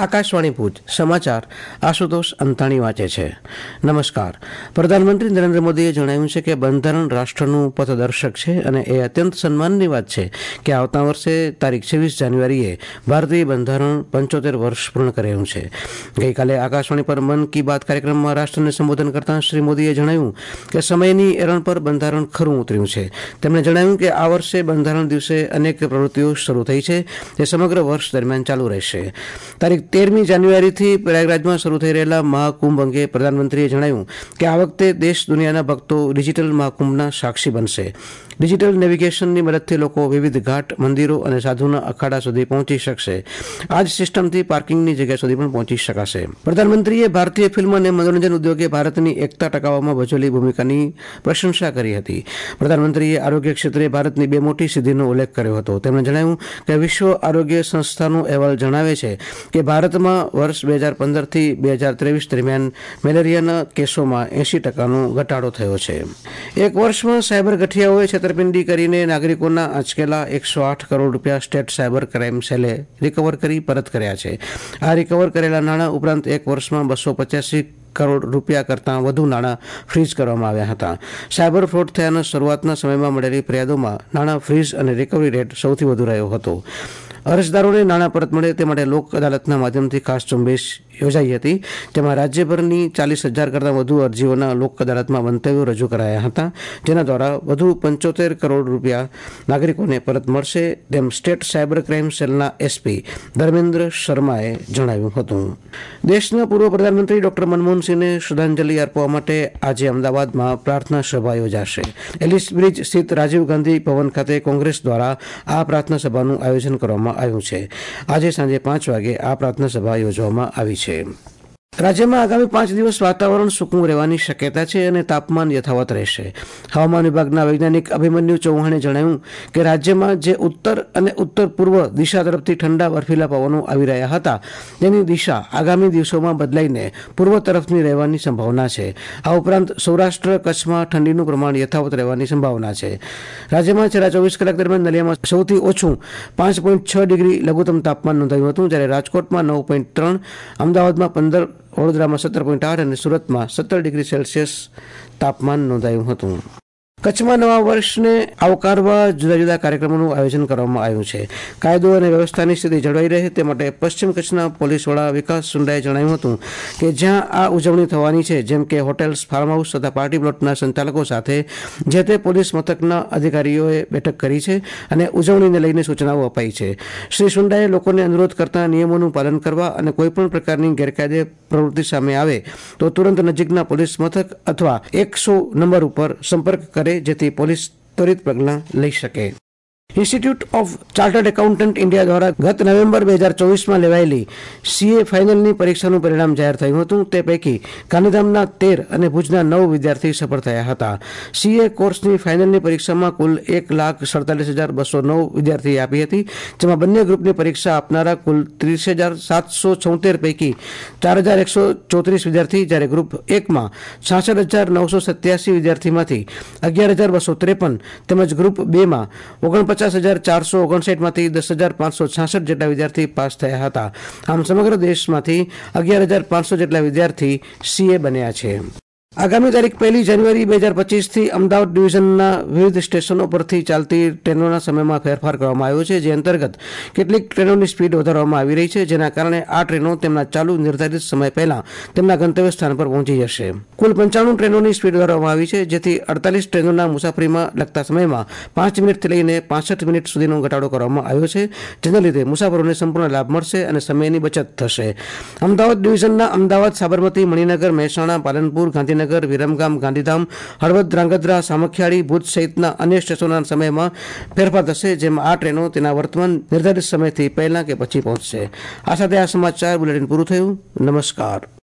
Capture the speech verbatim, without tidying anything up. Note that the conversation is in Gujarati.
આકાશવાણી ભુજ સમાચાર આશુતોષ અંતાણી વાંચે છે. નમસ્કાર. પ્રધાનમંત્રી નરેન્દ્ર મોદીએ જણાવ્યું છે કે બંધારણ રાષ્ટ્રનું પથદર્શક છે અને એ અત્યંત સન્માનની વાત છે કે આવતા વર્ષે તારીખ છવ્વીસ જાન્યુઆરીએ ભારતીય બંધારણ પંચોતેર વર્ષ પૂર્ણ કરી રહ્યું છે. ગઈકાલે આકાશવાણી પર મન કી બાત કાર્યક્રમમાં રાષ્ટ્રને સંબોધન કરતા શ્રી મોદીએ જણાવ્યું કે સમયની એરણ પર બંધારણ ખરું ઉતર્યું છે. તેમણે જણાવ્યું કે આ વર્ષે બંધારણ દિવસે અનેક પ્રવૃત્તિઓ શરૂ થઈ છે જે સમગ્ર વર્ષ દરમિયાન ચાલુ રહેશે. તારીખ તેરમી જાન્યુઆરીથી પ્રયાગરાજમાં શરૂ થઈ રહેલા મહાકુંભ અંગે પ્રધાનમંત્રીએ જણાવ્યું કે આ વખતે દેશ દુનિયાના ભક્તો ડિજિટલ મહાકુંભના સાક્ષી બનશે. ડિજિટલ નેવિગેશનની મદદથી લોકો વિવિધ ઘાટ, મંદિરો અને સાધુના અખાડા સુધી પહોંચી શકશે. આ જ સિસ્ટમથી પાર્કિંગની જગ્યા સુધી પણ પહોંચી શકાશે. પ્રધાનમંત્રીએ ભારતીય ફિલ્મ અને મનોરંજન ઉદ્યોગે ભારતની એકતા ટકાવવામાં ભજવેલી ભૂમિકાની પ્રશંસા કરી હતી. પ્રધાનમંત્રીએ આરોગ્ય ક્ષેત્રે ભારતની બે મોટી સિદ્ધિનો ઉલ્લેખ કર્યો હતો. તેમણે જણાવ્યું કે વિશ્વ આરોગ્ય સંસ્થાનો અહેવાલ જણાવે છે કે ભારતમાં વર્ષ બે હજાર પંદરથી બે હજાર ત્રેવીસ દરમિયાન મેલેરિયાના કેસોમાં એંસી ટકાનો ઘટાડો થયો છે. એક વર્ષમાં સાયબર ગઠિયાઓએ છેતરપિંડી કરીને નાગરિકોના આંચકેલા એકસો આઠ કરોડ રૂપિયા સ્ટેટ સાયબર ક્રાઇમ સેલે રિકવર કરી પરત કર્યા છે. આ રિકવર કરેલા નાણાં ઉપરાંત એક વર્ષમાં બસો પચાસી કરોડ રૂપિયા કરતાં વધુ નાણાં ફ્રીઝ કરવામાં આવ્યા હતા. સાયબર ફ્રોડ થયાના શરૂઆતના સમયમાં મળેલી ફરિયાદોમાં નાણાં ફ્રીઝ અને રિકવરી રેટ સૌથી વધુ રહ્યો હતો. અરજદારોને નાણાં પરત મળે તે માટે લોક અદાલતના માધ્યમથી ખાસ ઝુંબેશ યોજાઈ હતી, જેમાં રાજ્યભરની ચાલીસ હજાર કરતાં વધુ અરજીઓના લોક અદાલતમાં મંતવ્યો રજૂ કરાયા હતા, જેના દ્વારા વધુ પંચોતેર કરોડ રૂપિયા નાગરિકોને પરત મળશે તેમ સ્ટેટ સાયબર ક્રાઇમ સેલના એસપી ધર્મેન્દ્ર શર્માએ જણાવ્યું હતું. દેશના પૂર્વ પ્રધાનમંત્રી ડોક્ટર મનમોહનસિંહને શ્રદ્ધાંજલિ આપવા માટે આજે અમદાવાદમાં પ્રાર્થના સભા યોજાશે. એલિસ બ્રિજ સ્થિત રાજીવ ગાંધી ભવન ખાતે કોંગ્રેસ દ્વારા આ પ્રાર્થના સભાનું આયોજન કરવામાં આવ્યું છે. આજે સાંજે પાંચ વાગે આ પ્રાર્થના સભા યોજવામાં આવી છે. રાજ્યમાં આગામી પાંચ દિવસ વાતાવરણ સૂકું રહેવાની શક્યતા છે અને તાપમાન યથાવત રહેશે. હવામાન વિભાગના વૈજ્ઞાનિક અભિમન્યુ ચૌહાણે જણાવ્યું કે રાજ્યમાં જે ઉત્તર અને ઉત્તર પૂર્વ દિશા તરફથી ઠંડા બર્ફીલા પવનો આવી રહ્યા હતા તેની દિશા આગામી દિવસોમાં બદલાઈને પૂર્વ તરફની રહેવાની સંભાવના છે. આ ઉપરાંત સૌરાષ્ટ્ર કચ્છમાં ઠંડીનું પ્રમાણ યથાવત રહેવાની સંભાવના છે. રાજ્યમાં છેલ્લા ચોવીસ કલાક દરમિયાન નલિયામાં સૌથી ઓછું પાંચ પોઈન્ટ છ ડિગ્રી લઘુત્તમ તાપમાન નોંધાયું હતું, જ્યારે રાજકોટમાં નવ પોઈન્ટ ત્રણ, અમદાવાદમાં પંદર, વડોદરામાં સત્તર પોઈન્ટ આઠ અને સુરતમાં સત્તર ડિગ્રી સેલ્સિયસ તાપમાન નોંધાયું હતું. કચ્છમાં નવા વર્ષને આવકારવા જુદા જુદા કાર્યક્રમોનું આયોજન કરવામાં આવ્યું છે. કાયદો અને વ્યવસ્થાની સ્થિતિ જળવાઈ રહે તે માટે પશ્ચિમ કચ્છના પોલીસ વડા વિકાસ સુંડાએ જણાવ્યું હતું કે જ્યાં આ ઉજવણી થવાની છે, જેમ કે હોટેલ્સ, ફાર્મ હાઉસ તથા પાર્ટી પ્લોટના સંચાલકો સાથે જે તે પોલીસ મથકના અધિકારીઓએ બેઠક કરી છે અને ઉજવણીને લઈને સૂચનાઓ અપાઈ છે. શ્રી સુંડાએ લોકોને અનુરોધ કરતા નિયમોનું પાલન કરવા અને કોઈપણ પ્રકારની ગેરકાયદે પ્રવૃત્તિ સામે આવે તો તુરંત નજીકના પોલીસ મથક અથવા એકસો નંબર ઉપર સંપર્ક કરે, જેથી પોલીસ ત્વરિત પગલાં લઈ શકે. Institute of chartered accountant India દ્વારા ગત નવેમ્બર બે હજાર ચોવીસમાં લેવાયેલી સીએ ફાઇનલની પરીક્ષાનું પરિણામ જાહેર થયું હતું. તે પૈકી ગાંધીધામના તેર અને ભુજના નવ વિદ્યાર્થી સફળ થયા હતા. સીએ કોર્સની ફાઇનલની પરીક્ષામાં કુલ એક લાખ સડતાલીસ હજાર બસો નવ વિદ્યાર્થીએ આપી હતી, જેમાં બંને ગ્રુપની પરીક્ષા આપનારા કુલ ત્રીસ હજાર સાતસો છોતેર પૈકી ચાર હજાર એકસો ચોત્રીસ વિદ્યાર્થી, જ્યારે ગ્રુપ એકમાં છાસઠ હજાર નવસો સત્યાસી વિદ્યાર્થીમાંથી અગિયાર હજાર બસો ત્રેપન તેમજ ગ્રુપ બેમાં ઓગણપચાસ પચાસ હજાર ચારસો ઓગણસાઠ માંથી દસ હજાર પાંચસો છાસઠ જેટલા વિદ્યાર્થી પાસ થયા હતા. આમ સમગ્ર દેશમાંથી અગિયાર હજાર પાંચસો જેટલા વિદ્યાર્થી સીએ બન્યા છે. આગામી તારીખ પહેલી જાન્યુઆરી બે હજાર પચીસથી અમદાવાદ ડિવિઝનના વિવિધ સ્ટેશનો પરથી ચાલતી ટ્રેનોના સમયમાં ફેરફાર કરવામાં આવ્યો છે, જે અંતર્ગત કેટલીક ટ્રેનોની સ્પીડ વધારવામાં આવી રહી છે, જેના કારણે આ ટ્રેનો તેમના ચાલુ નિર્ધારિત સમય પહેલા તેમના ગંતવ્ય સ્થાન પર પહોંચી જશે. કુલ પંચાણું ટ્રેનોની સ્પીડ વધારવામાં આવી છે, જેથી અડતાલીસ ટ્રેનોના મુસાફરીમાં લગતા સમયમાં પાંચ મિનિટથી લઈને પાસઠ મિનિટ સુધીનો ઘટાડો કરવામાં આવ્યો છે, જેના લીધે મુસાફરોને સંપૂર્ણ લાભ મળશે અને સમયની બચત થશે. અમદાવાદ ડિવિઝનના અમદાવાદ, સાબરમતી, મણિનગર, મહેસાણા, પાલનપુર, ગાંધીનગર, વિરમગામ, ગાંધીધામ, હળવદ, ધ્રાંગધ્રા, સામખિયાળી, ભુજ સહિતના અન્ય સ્ટેશનોના સમયમાં ફેરફાર થશે, જેમાં આ ટ્રેનો તેના વર્તમાન નિર્ધારિત સમયથી પહેલા કે પછી પહોંચશે. આ સાથે આ સમાચાર બુલેટિન પૂરું થયું. નમસ્કાર.